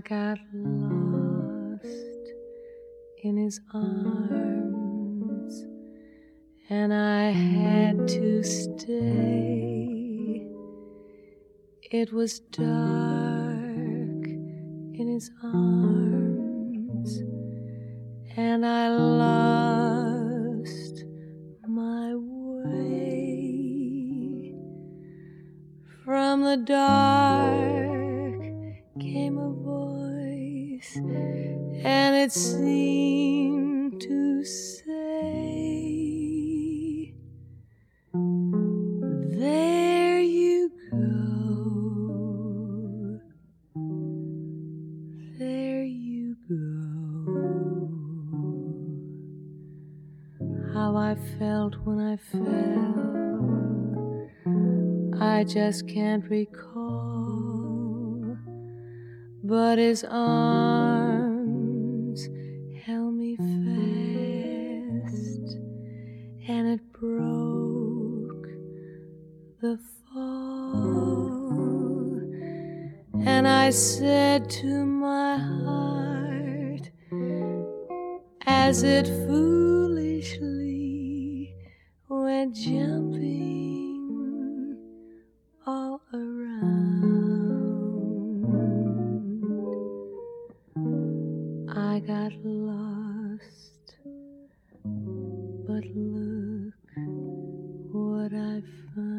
got lost in his arms, and I had to stay. It was dark in his arms, and I lost my way. From the dark came a voice, and it seemed to say, there you go, there you go. How I felt when I fell, I just can't recall, but his arms held me fast, and it broke the fall. And I said to my heart, as it foolishly went jumping all around, I got lost, but look what I found.